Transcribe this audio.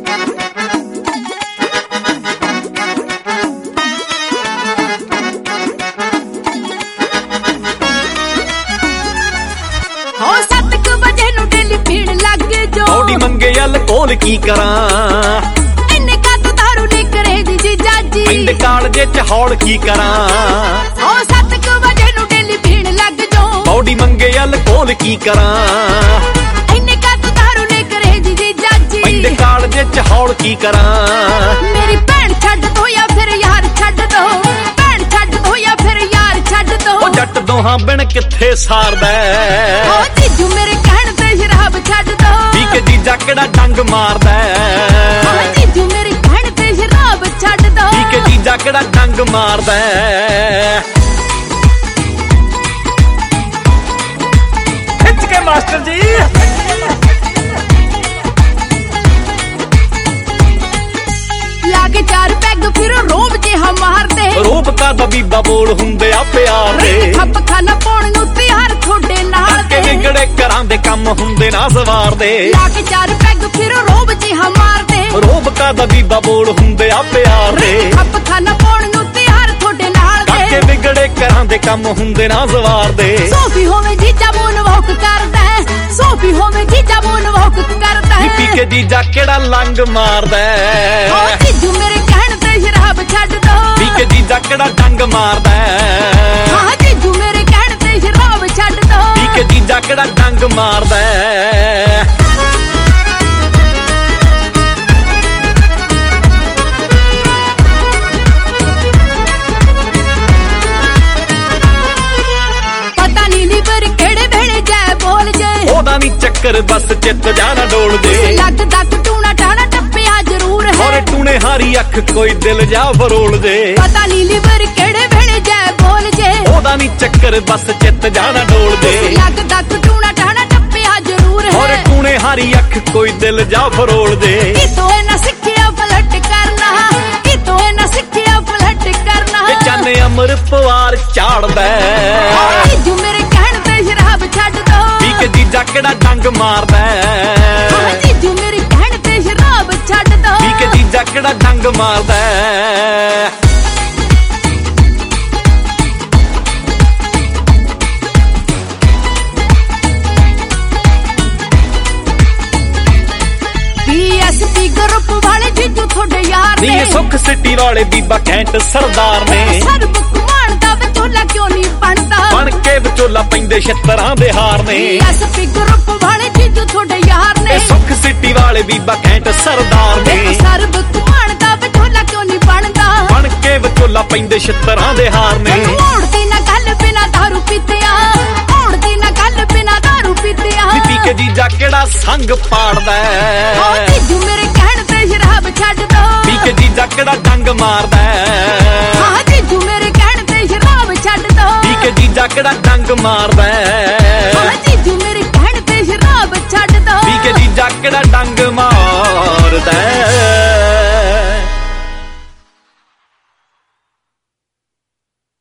मंगे अल्कोहल की करां इन्ने कद दारू ने करे दी जीजा जी पिंड कालजे च हौल की करां 7 बजे नू डेली पीण लग जो बॉडी मंगे अल्कोहल की करां इन्ने कद दारू ने करे दी जीजा जी पिंड कालजे च हौल की करां मेरी भैन छड्ड दो या फिर यार छड्ड दो भैन छड्ड दो या फिर यार छड्ड दो ओ जट दोहां बिन किथे सारदा ओ जीजू मेरे कहण ते शराब छड्ड दो के जीजा केड़ा डंग मारदा जीजू मेरे कहण ते शराब छड्ड दो के जीजा केड़ा डंग मारदा खिच के मास्टर जी लागे 4 पैग फिर रोब जिहा मारदे रोब का बीबा बोल हुंदे आ प्यार दे खप खाना पाउण नूं तिहार थोड़े नाल के विगड़े घरां दे काम हुंदे ना सवार दे लागे 4 पैग फिर रोब जिहा मारदे रोब का बीबा बोल हुंदे आ प्यार दे खप खाना पाउण नूं तिहार थोड़े नाल दे के विगड़े घरां दे काम हुंदे ना सवार दे सोफी होवे जीजा मून वॉक करदा है सोफी होवे जीजा मून वॉक करदा है पी के जीजा केड़ा लंग मारदा ओ जीजू मेरे कहण ते शराब छड्ड दो पी के जीजा केड़ा डंग मारदा हां जीजू मेरे कहण ते शराब छड्ड दो पी के जीजा केड़ा डंग मारदा पता नहीं लीवर केड़े वेले जै बोल जे ओदा नी चक्कर बस चित जाना डोल दे लग तक टूना टाना टप्पिया जरूर है और टूने हारी अख कोई दिल जा फरोल दे पता नहीं लीवर केड़े वेले जै बोल जे ओदा नी चक्कर बस चित जाना डोल दे लग तक टूना टाना टप्पिया जरूर है और टूने हारी अख कोई दिल जा फरोल दे कितों ना सिखिया पलट करना कितों ना सिखिया पलट करना चाने अमर पवार झाड़दा जीजू मेरे कहण ते शराब छड्ड दो पी के जीजा केड़ा डंग मारदा जीजू मेरे कहण ते शराब छड्ड दो पी के जीजा केड़ा डंग मारदा पीएसपी ग्रुप वाले जीजू थोड़े यार नी सुख सिटी वाले बीबा कैंट सरदार ने सर्ब कुमार दा विचोला क्यों नहीं बनदा बन के विचोला पैंदे छतरां दे हार ने पीएसपी ग्रुप वाले जीजू थोड़े यार ने सुख सिटी वाले बीबा कैंट सरदार ने सर्ब कुमार दा विचोला क्यों नहीं बनदा बन के विचोला पैंदे छतरां दे हार ने ओढ़दी ना गल बिना दारू पीतिया ओढ़दी ना गल बिना दारू पीतिया पी के जीजा केड़ा संग पाड़दा जीजू मेरे कहण ते शराब छड्ड दो पी के जीजा केड़ा डंग मारदा हां जीजू मेरे कहण ते शराब छड्ड दो पी के जीजा केड़ा डंग मारदा